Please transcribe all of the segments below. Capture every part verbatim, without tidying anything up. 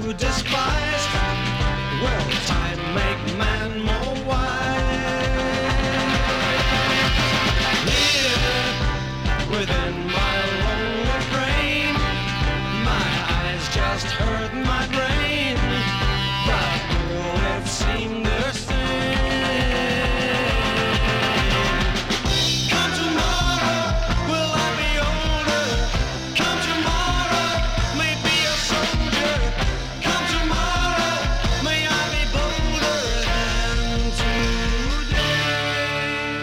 despised. Will time make man more wise? Here, within my lonely brain, my eyes just hurt my brain, but will it seem the same? Come tomorrow, will I be older? Come tomorrow, may be a soldier. Come tomorrow, may I be bolder than today.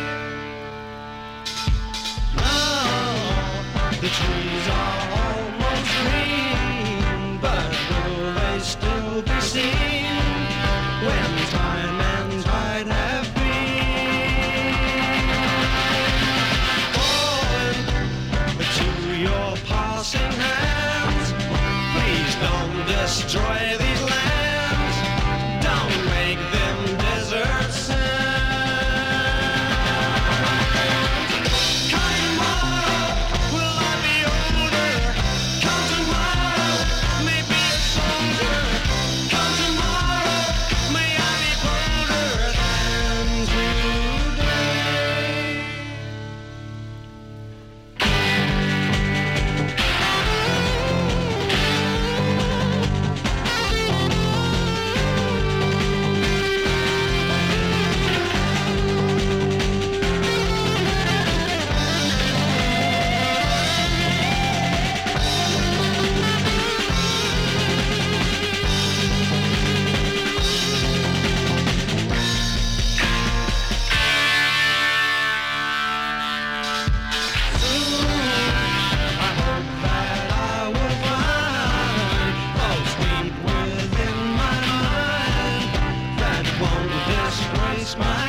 Now the trees are almost green, but will they still be seen when time and tide have been? Falling to your passing hands, please don't destroy these lands. Don't make them desert sands. Come tomorrow, will I be older? Come tomorrow, may be a soldier. Come tomorrow, may I be bolder than today. I hope that I will find those deep within my mind that won't disgrace my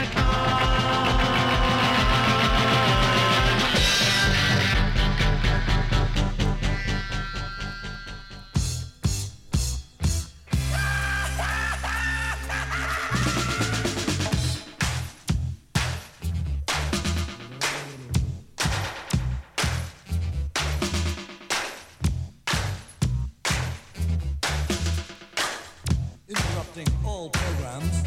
Interrupting all programs.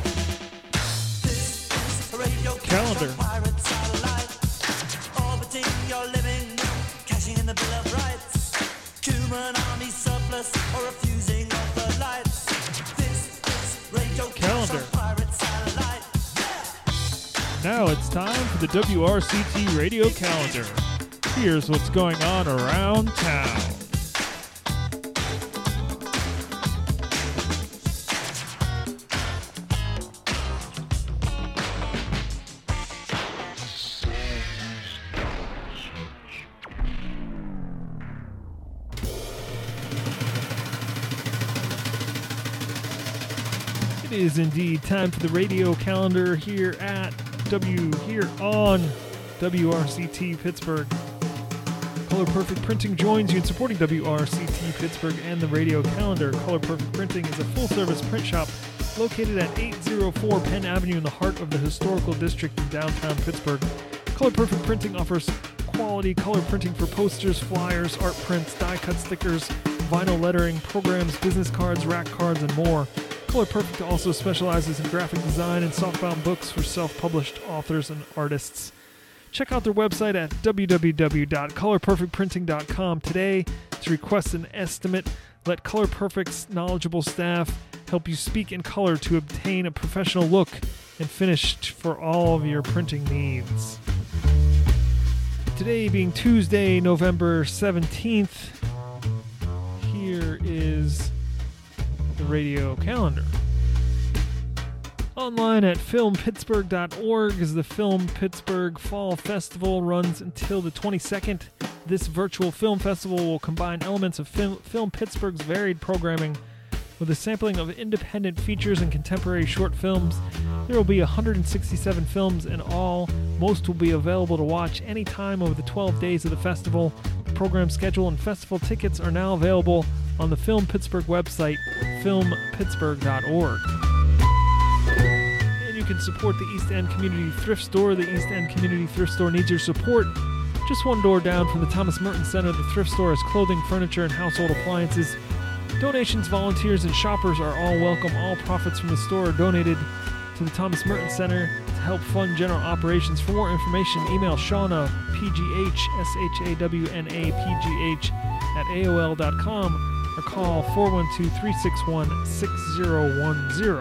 This is a radio Calendar. pirate satellite, orbiting your living room, cashing in the Bill of Rights. Human army surplus or refusing of the lights. This is radio Calendar. pirate satellite. Now it's time for the W R C T Radio Calendar. Here's what's going on around town. It is indeed time for the radio calendar here at W here on W R C T Pittsburgh. Color Perfect Printing joins you in supporting W R C T Pittsburgh and the radio calendar. Color Perfect Printing is a full-service print shop located at eight oh four Penn Avenue in the heart of the historical district in downtown Pittsburgh. Color Perfect Printing offers quality color printing for posters, flyers, art prints, die-cut stickers, vinyl lettering, programs, business cards, rack cards, and more. Color Perfect also specializes in graphic design and softbound books for self-published authors and artists. Check out their website at w w w dot color perfect printing dot com today to request an estimate. Let Color Perfect's knowledgeable staff help you speak in color to obtain a professional look and finish for all of your printing needs. Today being Tuesday, November seventeenth, here is the radio calendar. Online at film pittsburgh dot org as the Film Pittsburgh Fall Festival runs until the twenty-second. This virtual film festival will combine elements of Film, Film Pittsburgh's varied programming with a sampling of independent features and contemporary short films. There will be one hundred sixty-seven films in all. Most will be available to watch anytime over the twelve days of the festival. The program schedule and festival tickets are now available on the Film Pittsburgh website, film pittsburgh dot org. And you can support the East End Community Thrift Store. The East End Community Thrift Store needs your support. Just one door down from the Thomas Merton Center, the thrift store has clothing, furniture, and household appliances. Donations, volunteers, and shoppers are all welcome. All profits from the store are donated to the Thomas Merton Center to help fund general operations. For more information, email Shauna, P G H, S H A W N A, P G H, at A O L dot com, or call four one two, three six one, six zero one zero.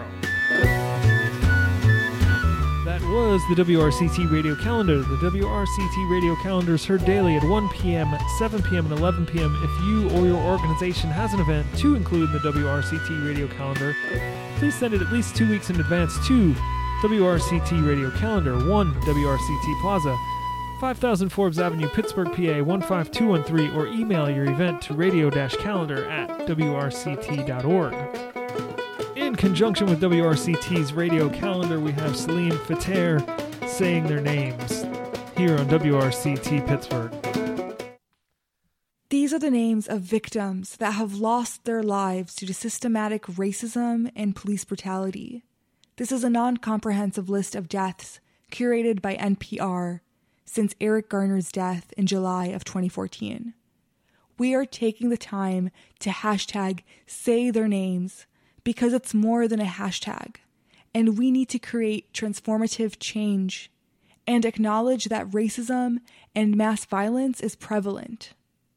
That was the W R C T Radio Calendar. The W R C T Radio Calendar is heard daily at one p.m., seven p.m., and eleven p.m. If you or your organization has an event to include in the W R C T Radio Calendar, please send it at least two weeks in advance to W R C T Radio Calendar, one W R C T Plaza, five thousand Forbes Avenue, Pittsburgh, P A, one five two one three, or email your event to radio-calendar at W R C T dot org. In conjunction with W R C T's Radio Calendar, we have Celine Fater saying their names here on W R C T Pittsburgh. These are the names of victims that have lost their lives due to systematic racism and police brutality. This is a non-comprehensive list of deaths curated by N P R since Eric Garner's death in July of twenty fourteen. We are taking the time to hashtag say their names because it's more than a hashtag, and we need to create transformative change and acknowledge that racism and mass violence is prevalent.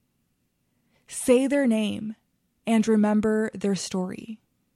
Say their name and remember their story.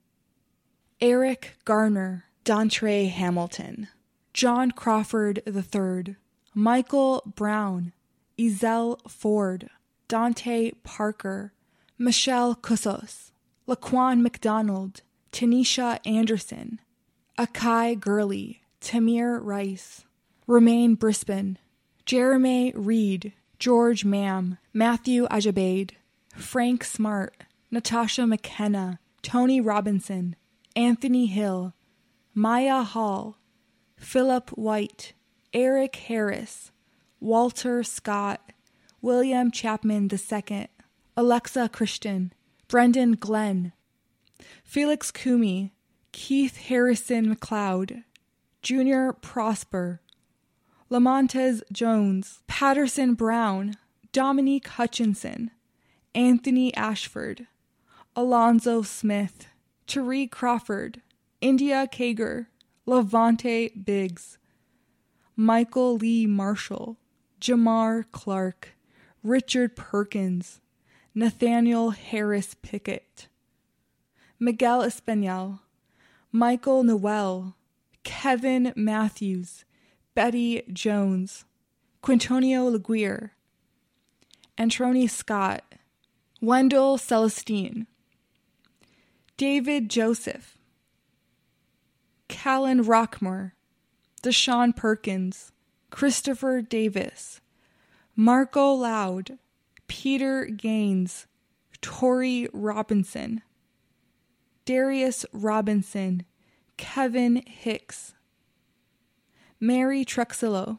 Eric Garner, Dontre Hamilton, John Crawford the third, Michael Brown, Ezell Ford, Dante Parker, Michelle Cussos, Laquan McDonald, Tanisha Anderson, Akai Gurley, Tamir Rice, Romaine Brisbane, Jeremy Reed, George Mam, Matthew Ajabade, Frank Smart, Natasha McKenna, Tony Robinson, Anthony Hill, Maya Hall, Philip White, Eric Harris, Walter Scott, William Chapman the second, Alexa Christian, Brendan Glenn, Felix Kumi, Keith Harrison McLeod, Junior Prosper, Lamontez Jones, Patterson Brown, Dominique Hutchinson, Anthony Ashford, Alonzo Smith, Tariq Crawford, India Kager, Levante Biggs, Michael Lee Marshall, Jamar Clark, Richard Perkins, Nathaniel Harris Pickett, Miguel Espanol, Michael Noel, Kevin Matthews, Betty Jones, Quintonio Laguerre, Antroni Scott, Wendell Celestine, David Joseph, Callan Rockmore, Deshaun Perkins, Christopher Davis, Marco Loud, Peter Gaines, Tori Robinson, Darius Robinson, Kevin Hicks, Mary Truxillo,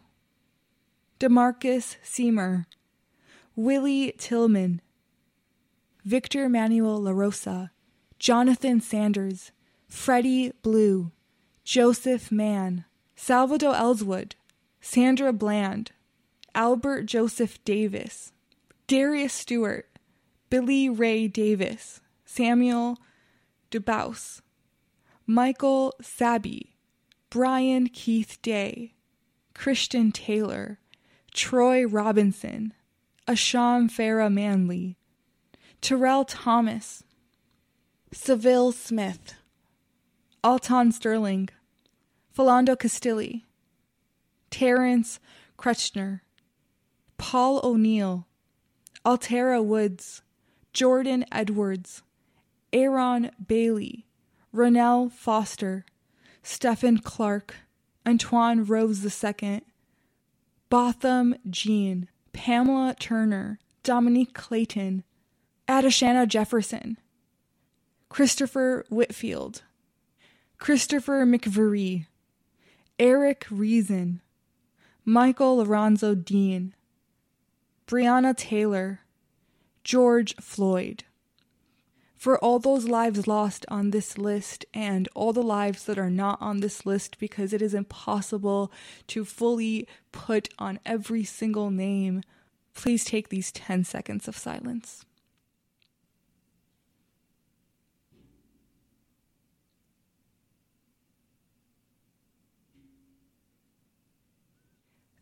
DeMarcus Seymour, Willie Tillman, Victor Manuel LaRosa, Jonathan Sanders, Freddie Blue, Joseph Mann, Salvador Ellswood, Sandra Bland, Albert Joseph Davis, Darius Stewart, Billy Ray Davis, Samuel Dubouse, Michael Sabi, Brian Keith Day, Christian Taylor, Troy Robinson, Asham Farah Manley, Terrell Thomas, Seville Smith, Alton Sterling, Philando Castilli, Terrence Kretschner, Paul O'Neill, Altera Woods, Jordan Edwards, Aaron Bailey, Ronell Foster, Stephen Clark, Antoine Rose the second, Botham Jean, Pamela Turner, Dominique Clayton, Adashana Jefferson, Christopher Whitfield, Christopher McVeary, Eric Reason, Michael Lorenzo Dean, Breonna Taylor, George Floyd. For all those lives lost on this list and all the lives that are not on this list because it is impossible to fully put on every single name, please take these ten seconds of silence.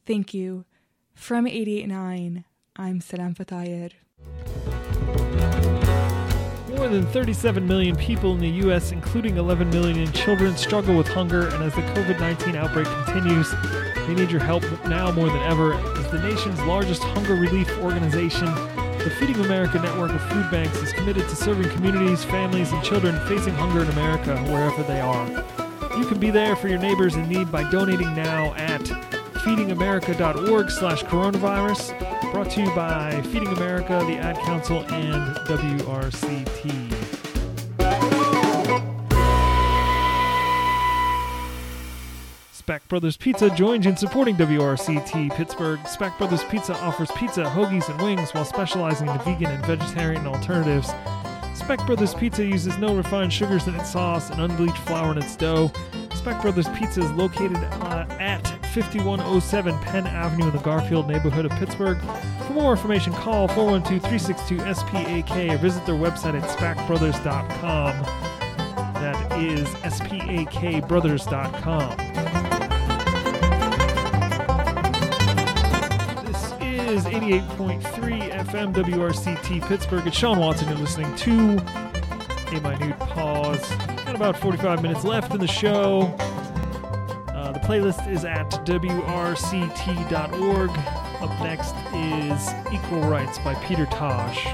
Thank you. From eighty-eight point nine, I'm Salam Fatayir. More than thirty-seven million people in the U S, including eleven million children, struggle with hunger, and as the covid nineteen outbreak continues, they need your help now more than ever. As the nation's largest hunger relief organization, the Feeding America network of food banks is committed to serving communities, families, and children facing hunger in America wherever they are. You can be there for your neighbors in need by donating now at feedingamerica.org slash coronavirus. Brought to you by Feeding America, the Ad Council, and W R C T. Spack Brothers Pizza joins in supporting W R C T Pittsburgh. Spack Brothers Pizza offers pizza, hoagies, and wings while specializing in vegan and vegetarian alternatives. Spack Brothers Pizza uses no refined sugars in its sauce and unbleached flour in its dough. Spack Brothers Pizza is located uh, at fifty-one oh seven Penn Avenue in the Garfield neighborhood of Pittsburgh. For more information, call four one two, three six two, S P A K or visit their website at spack brothers dot com. That is S P A K brothers dot com. This is eighty-eight point three F M W R C T Pittsburgh. It's Sean Watson you're listening to. A minute pause. Got about forty-five minutes left in the show. Uh, the playlist is at W R C T dot org. Up next is Equal Rights by Peter Tosh.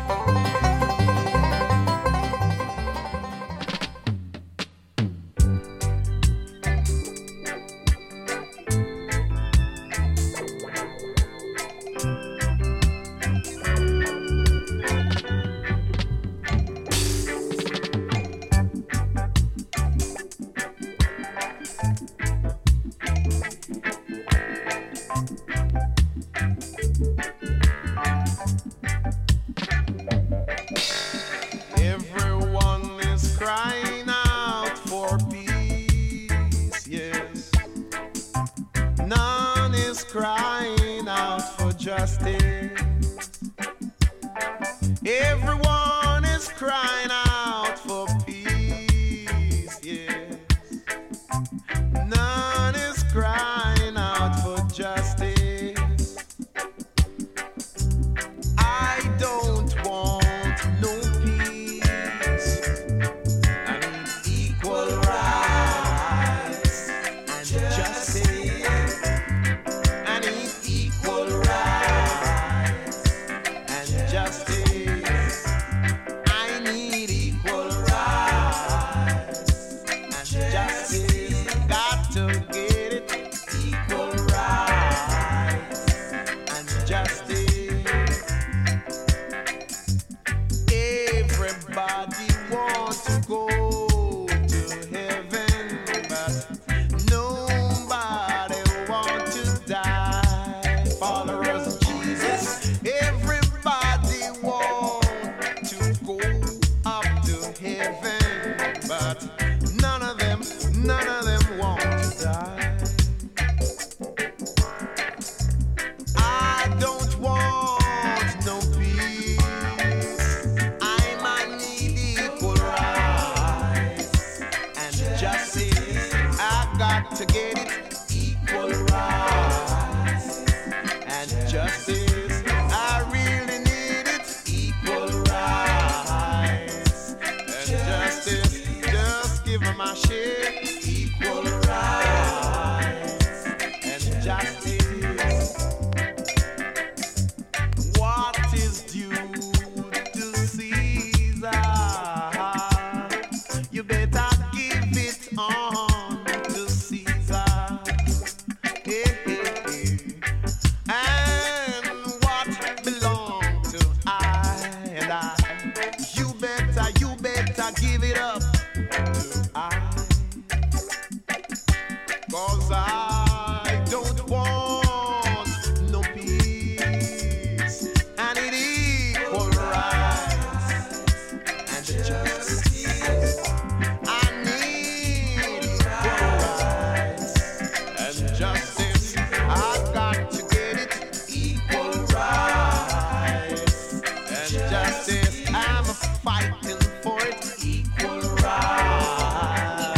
Fighting for it, equal rights.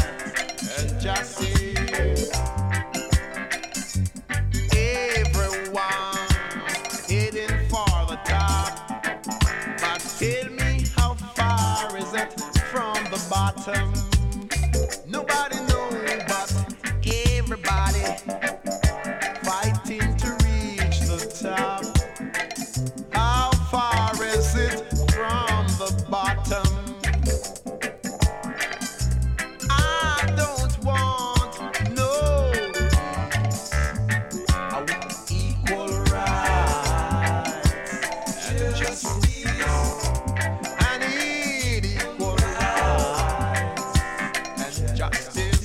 bottom. Nobody knows, but everybody fighting to reach the top. How far is it from the bottom? I don't want no. I want equal rights and justice. I need equal rights and justice.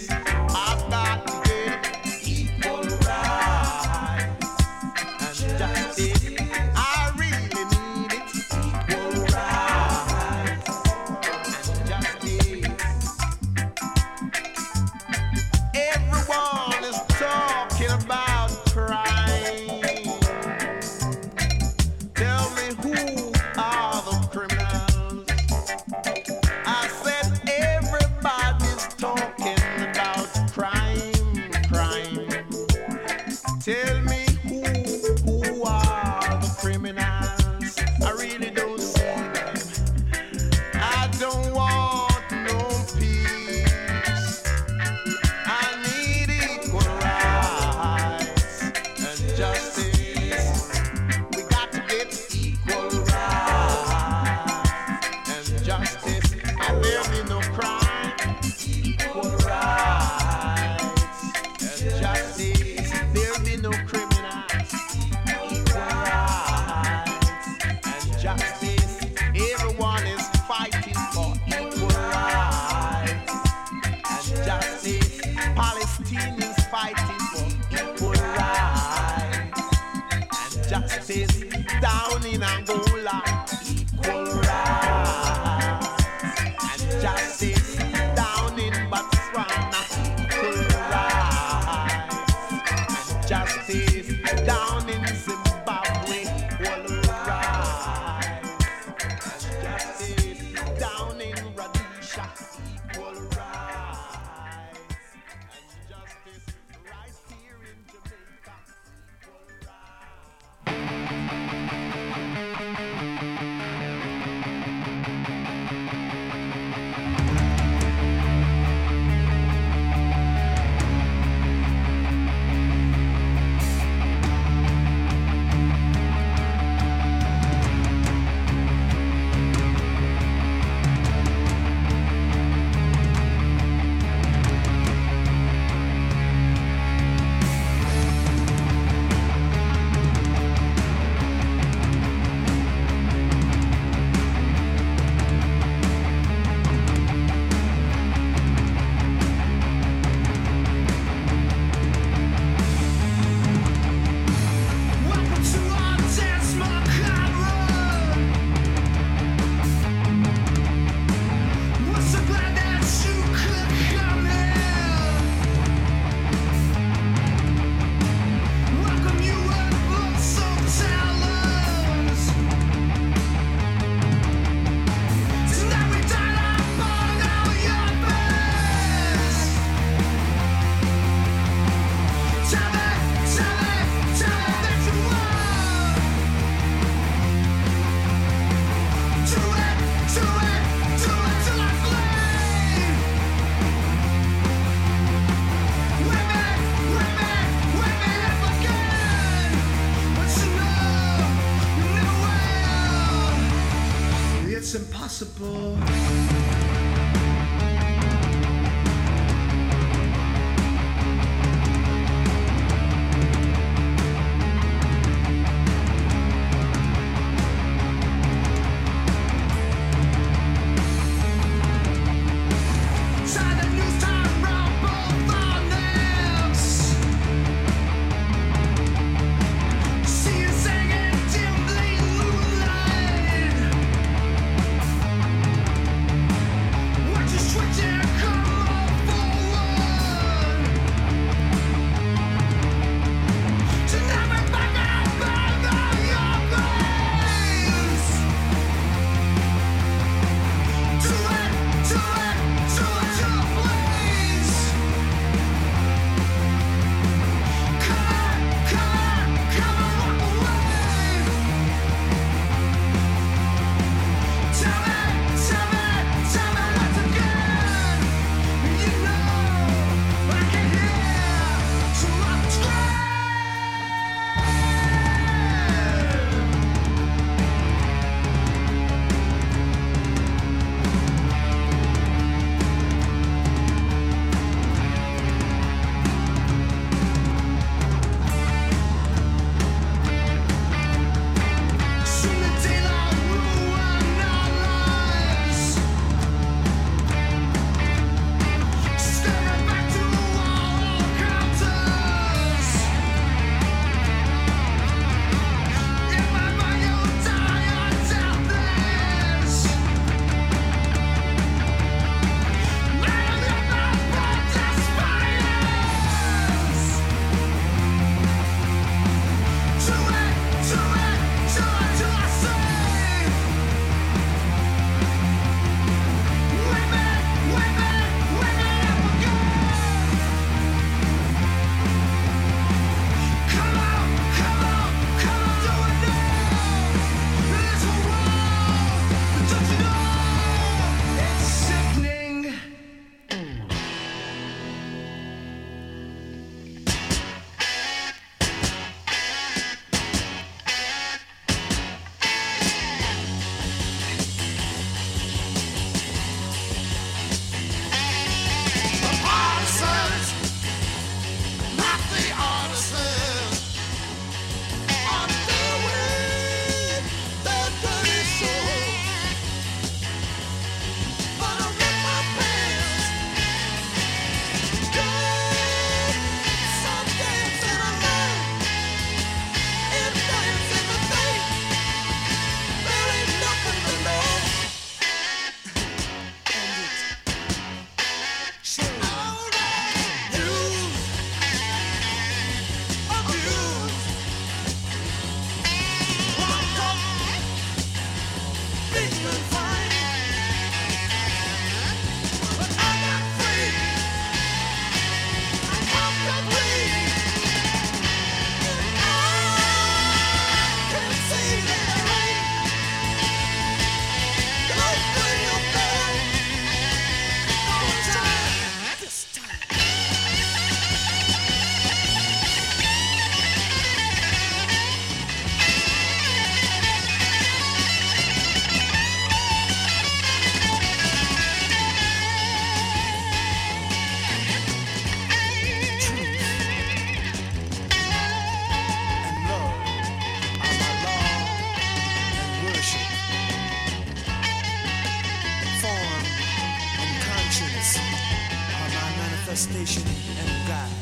manifestation and guide.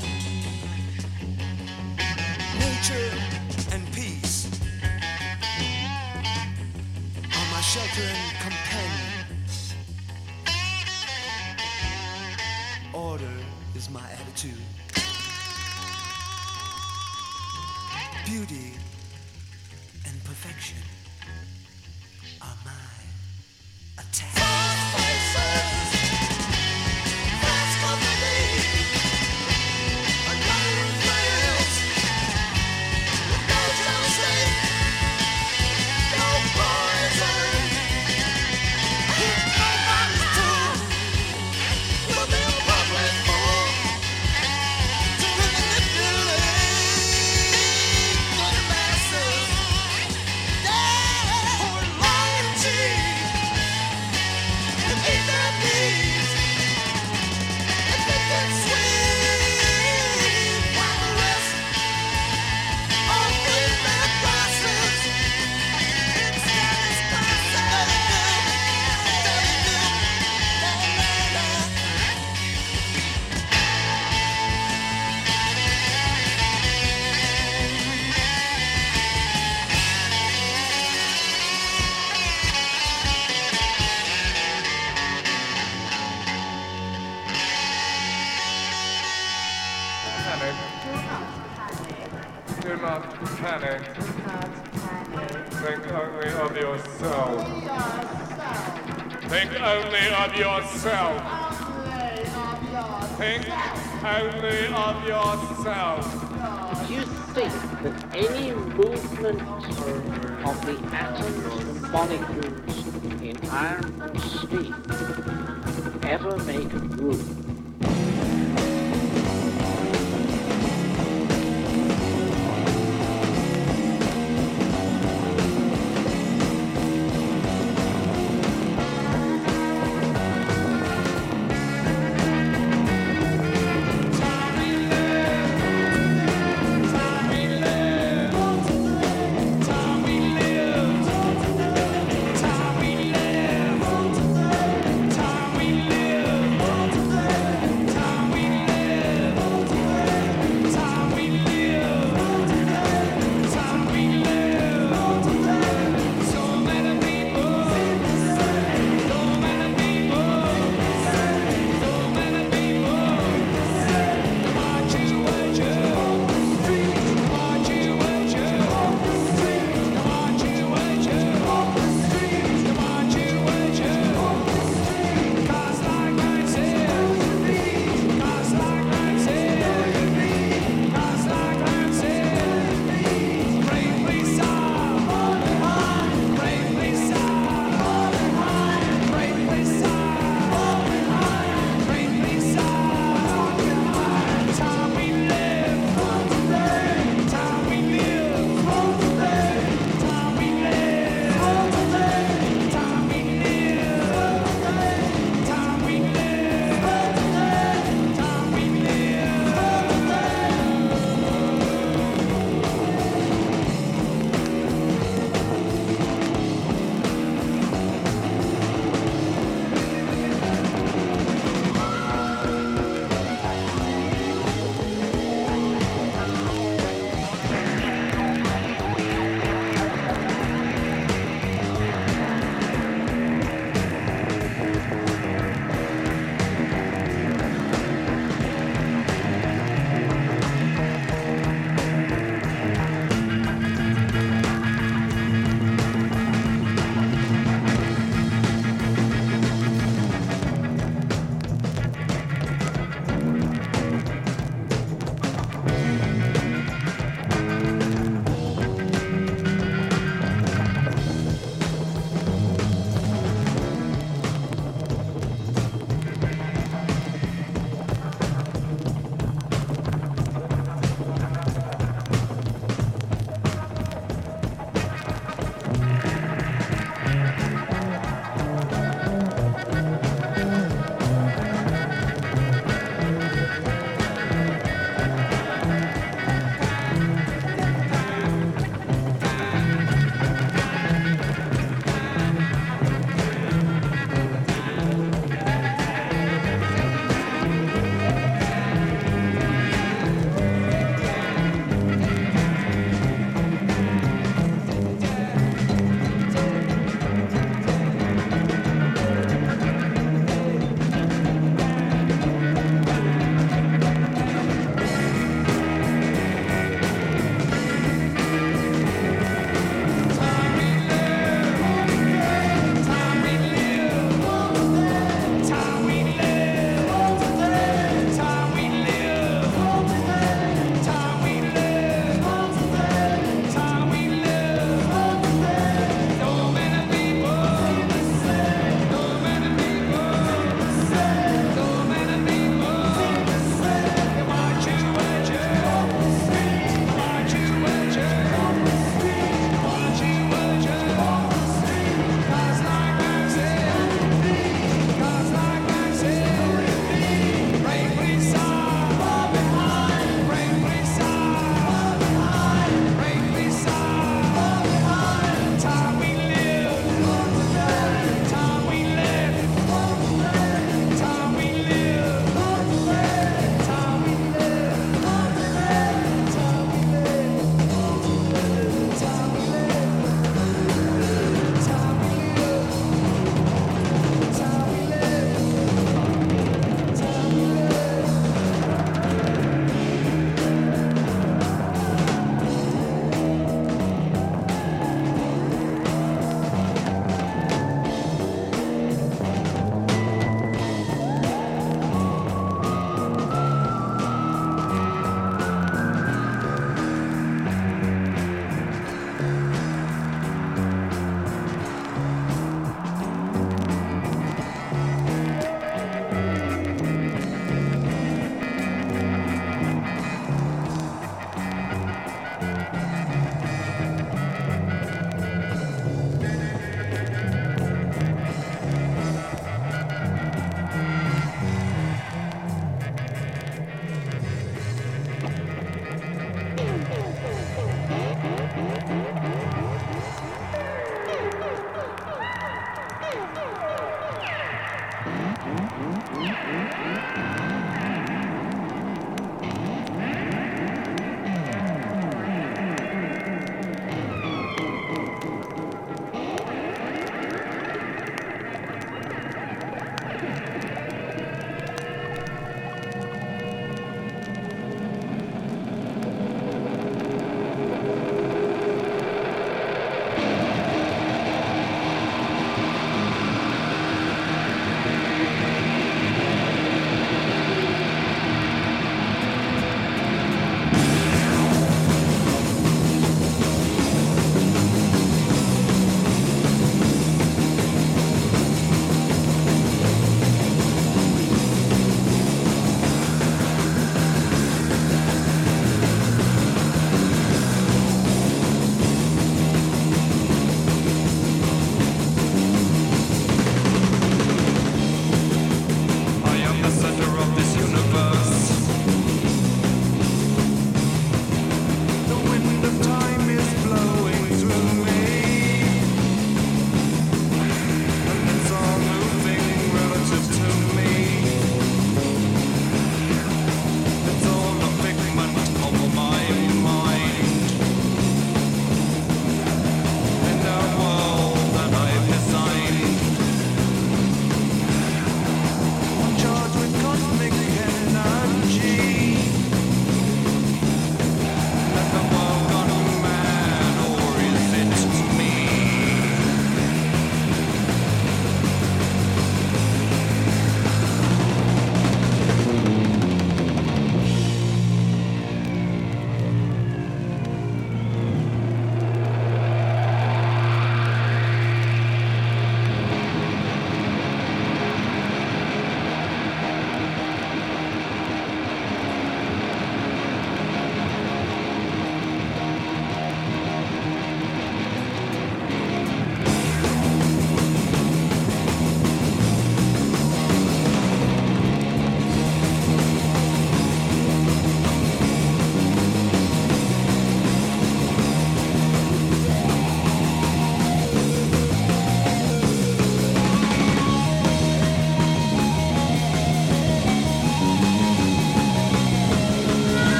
Nature and peace are my shelter and companion. Order is my attitude. Beauty and perfection are my attack. Do not panic. Think only of yourself. Think only of yourself. Think only of yourself. Do you think that any movement of the atoms and molecules in iron and steel ever make a groove? Time we live,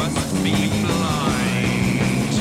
must be blind.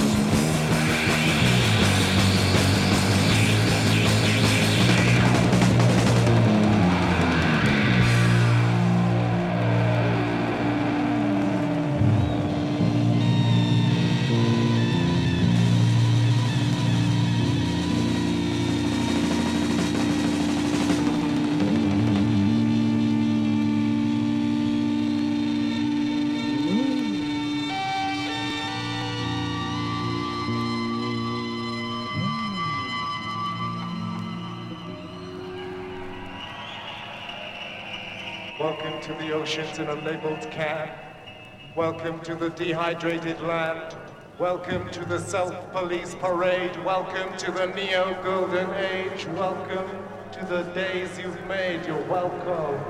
Welcome to the oceans in a labeled can. Welcome to the dehydrated land. Welcome to the self-police parade. Welcome to the neo-golden age. Welcome to the days you've made. You're welcome.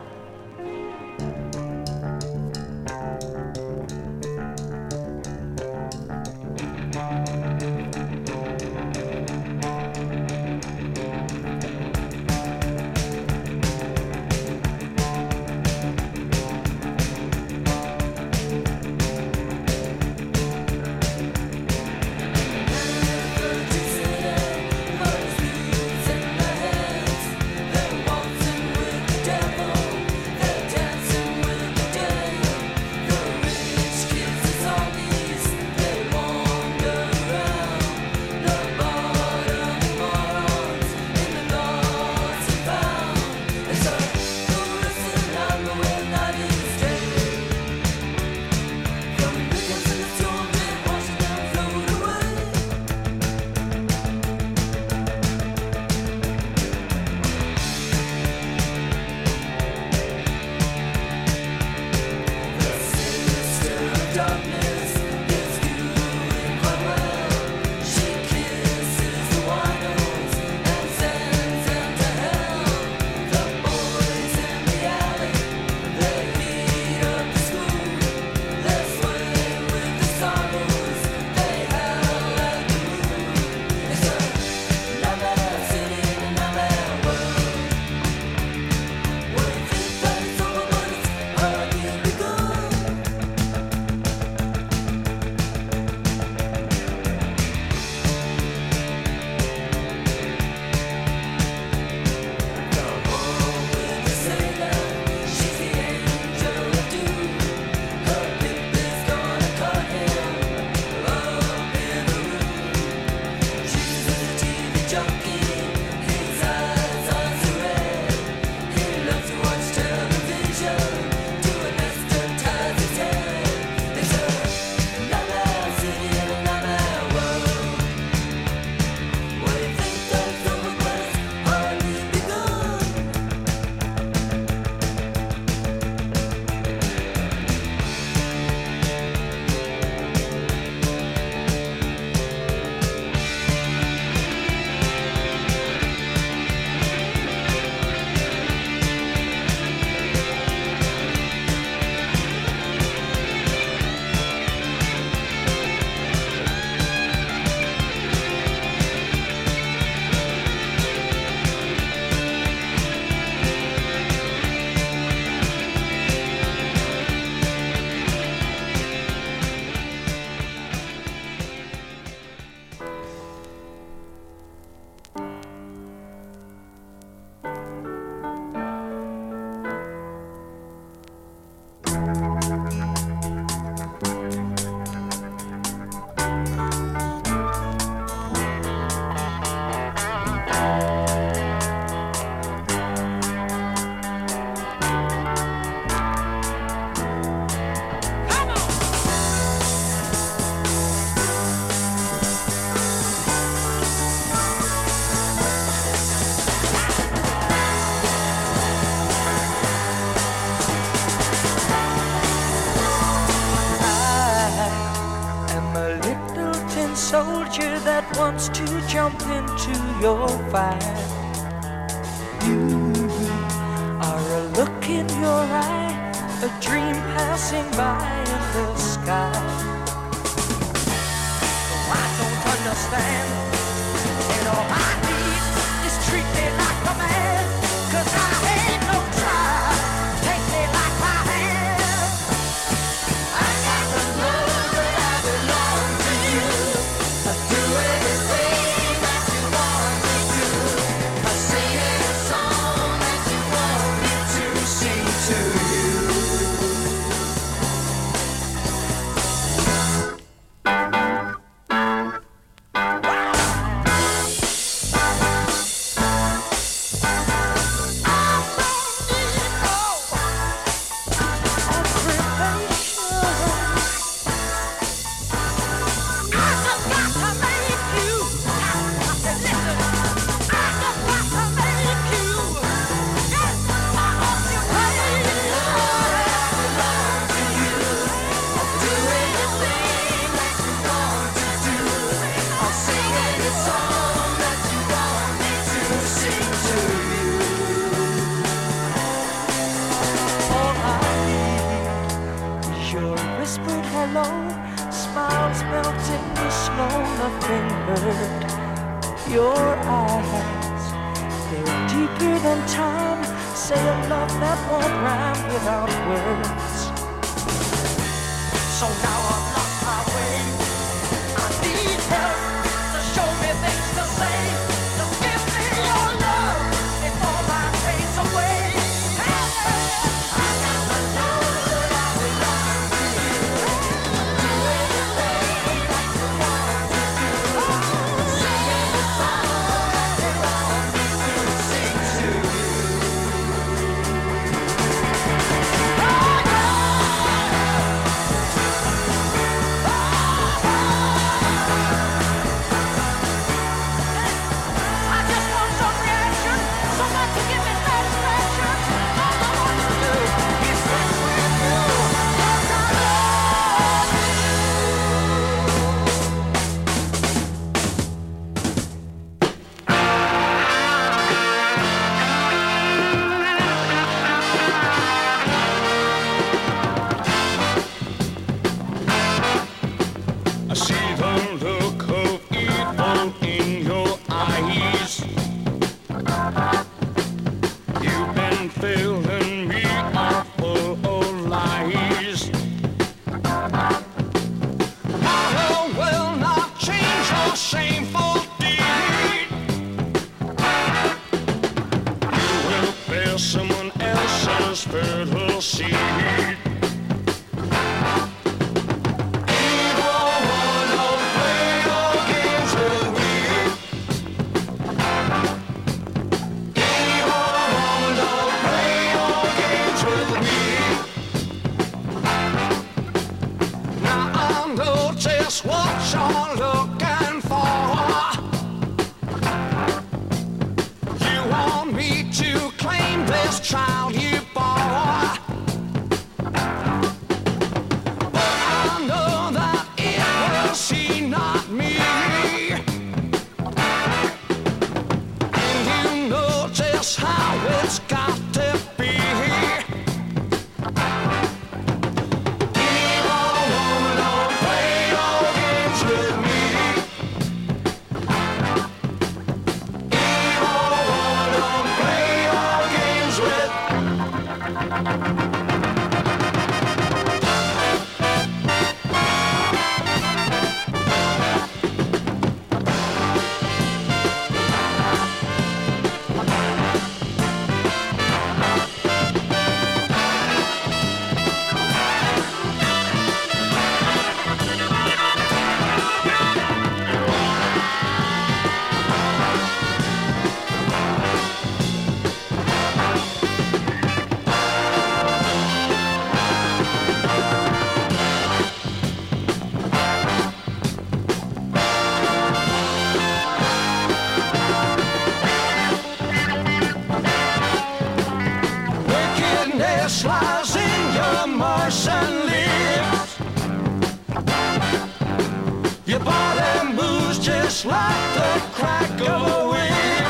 soldier that wants to jump into your fire. You are a look in your eye, a dream passing by in the sky. Oh, I don't understand, and all I need is treat me like a man, 'cause I ain't no child, take me like I am. I got the love. whispered hello, smiles melting the snow, nothing hurt your eyes. They're deeper than time, say a love that won't rhyme without words. So now I've lost my way, I need help to show me things to say. Just give me your love before my fades away. I gotta know that I belong to you. Do anything that you want me to. Sing any song that you want me to sing to you. I just want some reaction, someone to give me satisfaction. All I want to do is sit with you, 'cause I love I see the look of evil in your eyes. You've been filling me up full of lies. Tomorrow will not change your shameful deed. You will bear someone else's fertile seed. Evil one, don't play your games with me. Evil one, don't play your games with me. Now I know just what you're looking for. You want me to claim this child you bore. But I know that it was he, not me. And you know just how it's got to be. Evil woman, don't play your games with me. Evil woman, don't play your games with me. Wickedness lies in your Martian lips. Your body moves just like the crack of a whip.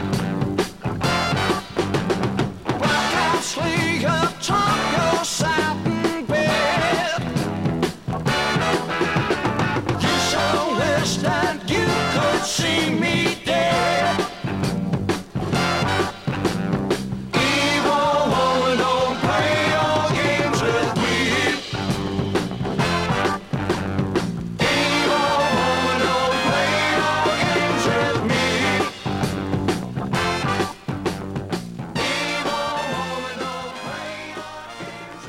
Black cats lay atop your satin bed. You so wish that you could see me dead. Evil woman, don't play your games with me. Evil woman, don't play your games with me. Evil woman, don't play your games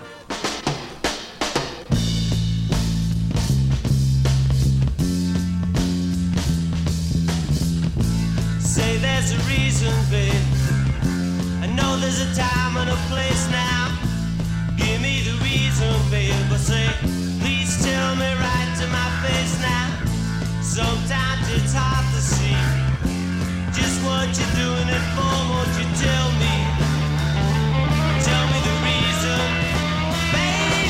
with me. Say there's a reason, babe. I know there's a time and a place now. Give me the reason, babe. But say, please tell me right to my face now. Sometimes it's hard to see just what you're doing it for. Won't you tell me? Tell me the reason, baby.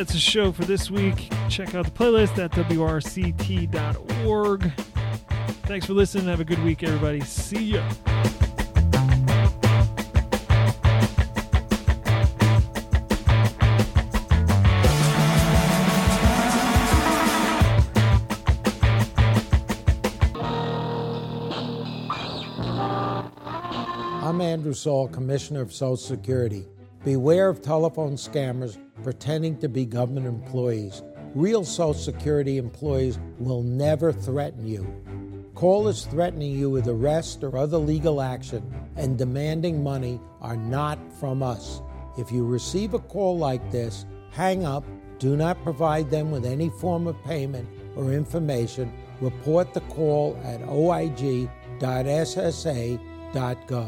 that's the show for this week. Check out the playlist at W R C T dot org. Thanks for listening. Have a good week, everybody. See ya. I'm Andrew Saul, Commissioner of Social Security. Beware of telephone scammers pretending to be government employees. Real Social Security employees will never threaten you. Callers threatening you with arrest or other legal action and demanding money are not from us. If you receive a call like this, hang up, do not provide them with any form of payment or information. Report the call at O I G dot S S A dot gov.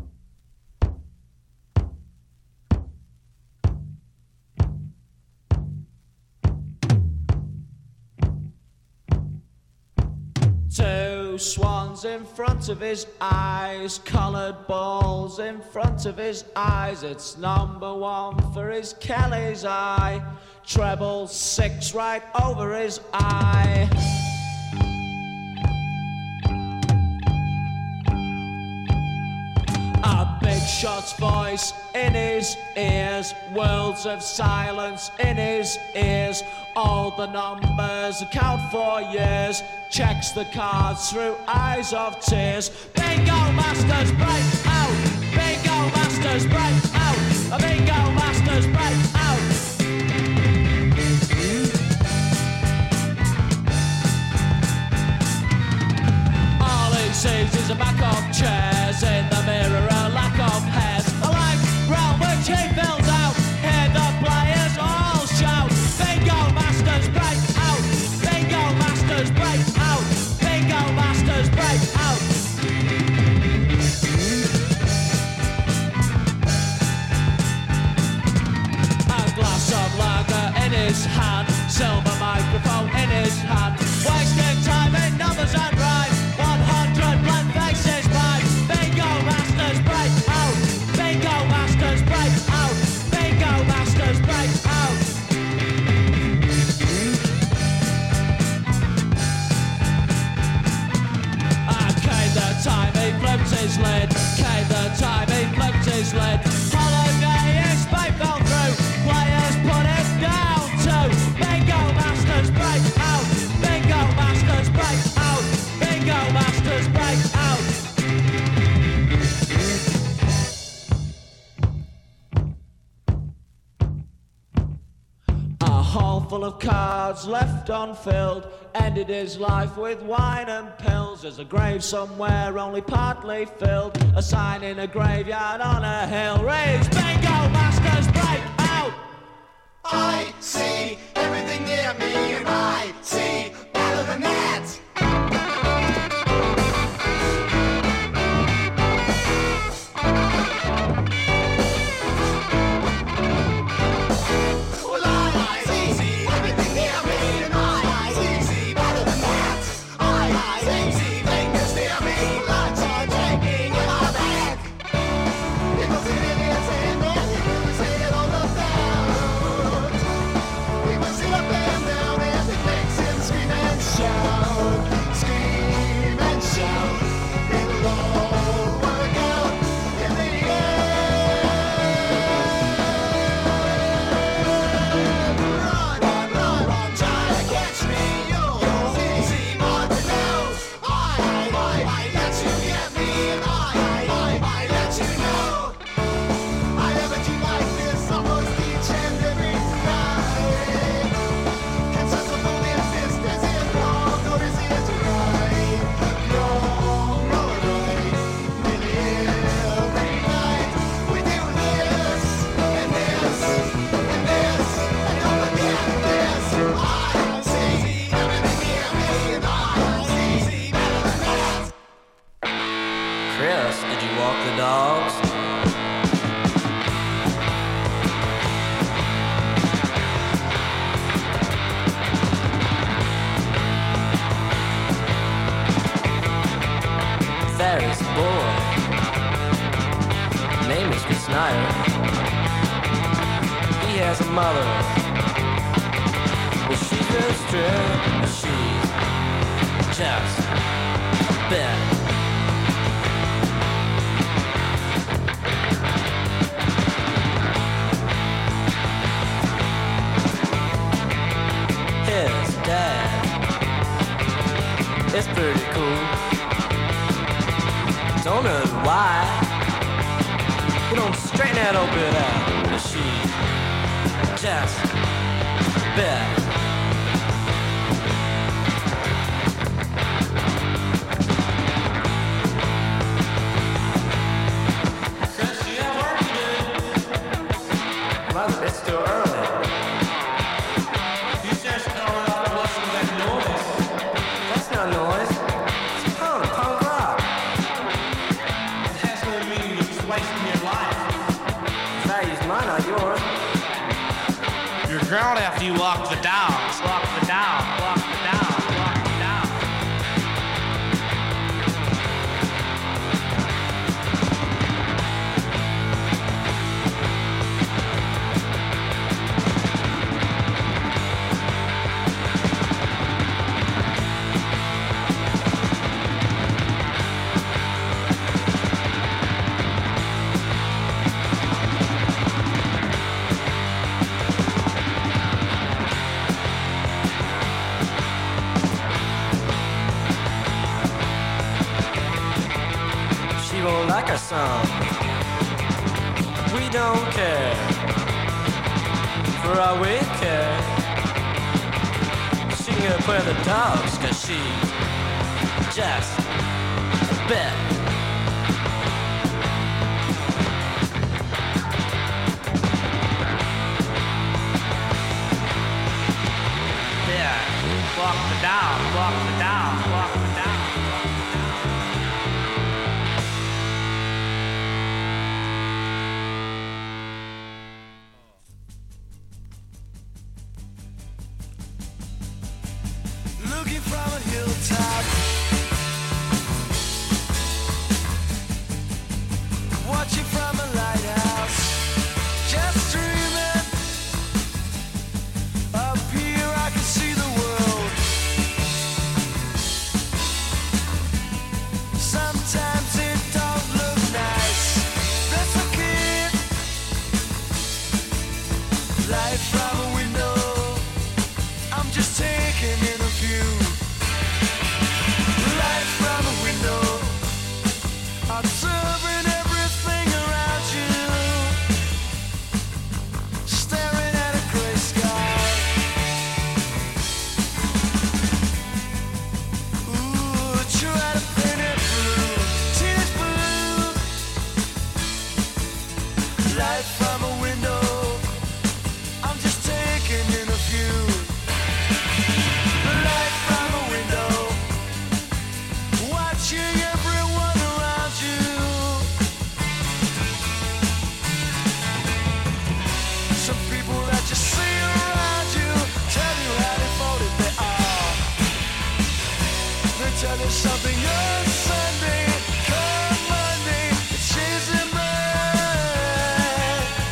Two swans in front of his eyes, coloured balls in front of his eyes. It's number one for his Kelly's eye, treble six right over his eye. A big shot's voice in his ears, worlds of silence in his ears. All the numbers account for years, checks the cards through eyes of tears. Bingo masters break out, bingo masters break out, a bingo masters break out. All he sees is a back of chairs, in the mirror a lack of hairs. A lank round which he fills out, hear the players all shout. Bingo masters break out, bingo masters break out, bingo masters break out. A glass of lager in his hand, silver microphone in his hand, wasting time in numbers and rhyme. one hundred blank faces by. Bingo masters break out, bingo masters break out, bingo masters break out. And came the time he flipped his lid, came the time he flipped his lid. Holiday his pipe fell through, players put it down to. Bingo masters break out, bingo masters break out, bingo masters break out. A hall full of cards left unfilled, ended his life with wine and pills. There's a grave somewhere only partly filled, a sign in a graveyard on a hill reads bingo masters break out. I see everything near me, and I see better than that. Well, I see everything near me, and I see better than that. I see fingers near me, lights are taking in our back. People sitting and saying that you say it on the sound. People sit up and down as it makes him scream and shout, scream and shout. It'll all work out in the end. Run, run, run, run, try to catch me. You'll see more to know. I, I, I let you get me, and I, I, I let you know. I have a dream like this almost each and every night. Can such a lonely existence is wrong, or is it right? Wrong or right? Nearly every night we do this and this and this, and don't forget this. I see everything near me, and I see better than that. Chris, did you walk the dogs? Ferris boy, name is Chris Snyder. He has a mother the strip. She's just a bit. His dad is pretty cool. Don't know why you don't straighten that old bit out. But she's just a bit. It's too early. He's just going out to listen to that noise. That's not noise. It's punk, punk rock. It has no meaning. You're just wasting your life. Value's mine, not yours. You're ground after you walk the dogs. Walk the down, walk the down, walk the down. Like our song, we don't care. For all we care, she can go play the dogs, cause she's just a bit. Yeah, walk the down, walk the down, walk the down. Looking from a hilltop, watching from a lighthouse, just dreaming. Up here I can see the world. Sometimes it don't look nice. That's okay. Light from a window, I'm just taking in a view. Light from a window, observing everything around you. Staring at a gray sky. Ooh, try to paint it blue, teenage blue. Light from a window, I'm just taking in a view. Light from a window, watching everyone around you. Some people that you see around you tell you how devoted they are. They tell you something on Sunday, come Monday, it changes their mind.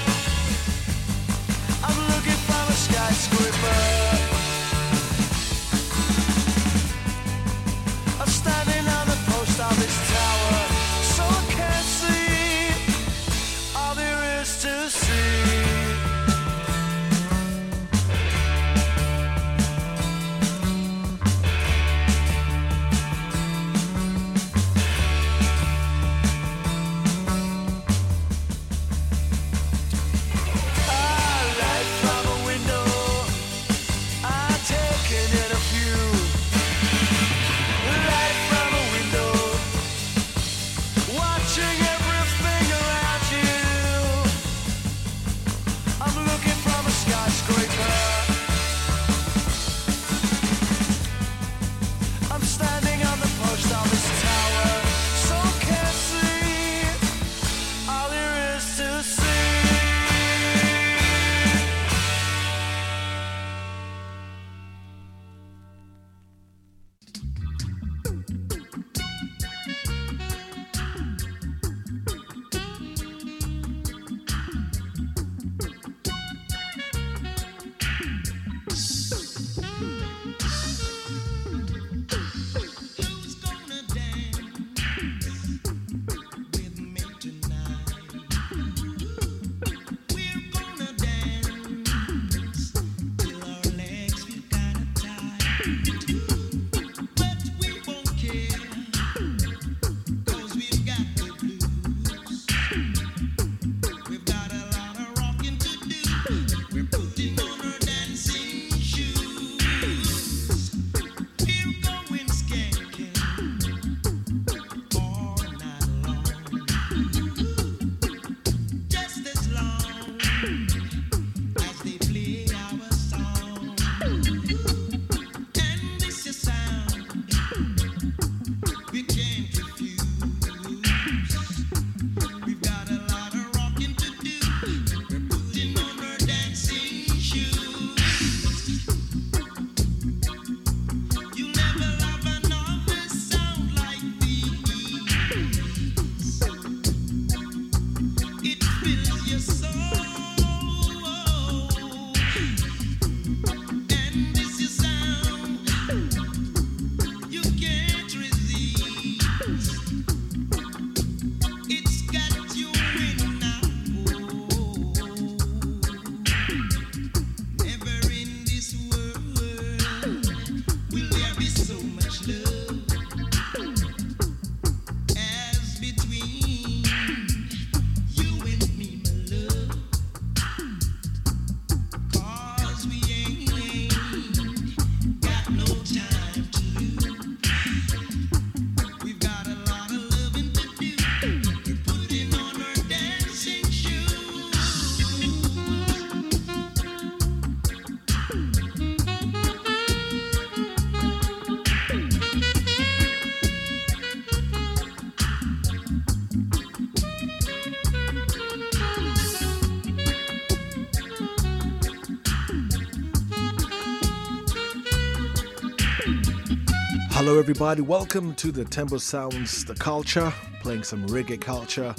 Hello everybody, welcome to the Tembo Sounds, the culture, playing some reggae culture.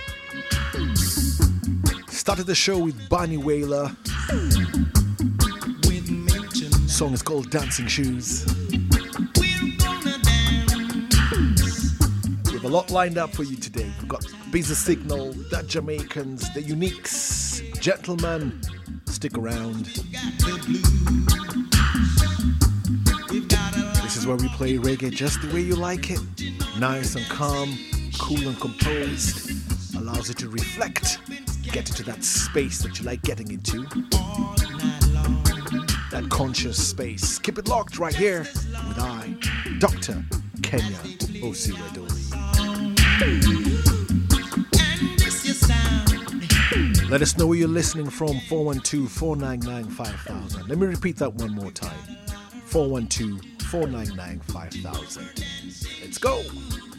Started the show with Bunny Wailer. Song is called Dancing Shoes. We have a lot lined up for you today. We've got Busy Signal, the Jamaicans, the Uniques, Gentlemen. Stick around. This is where we play reggae just the way you like it. Nice and calm, cool and composed. Allows you to reflect, get into that space that you like getting into. That conscious space. Keep it locked right here with I, Doctor Kenya Osiwadori. Let us know where you're listening from. four one two, four nine nine, five thousand. Let me repeat that one more time. four one two, four nine nine, five thousand. Let's go.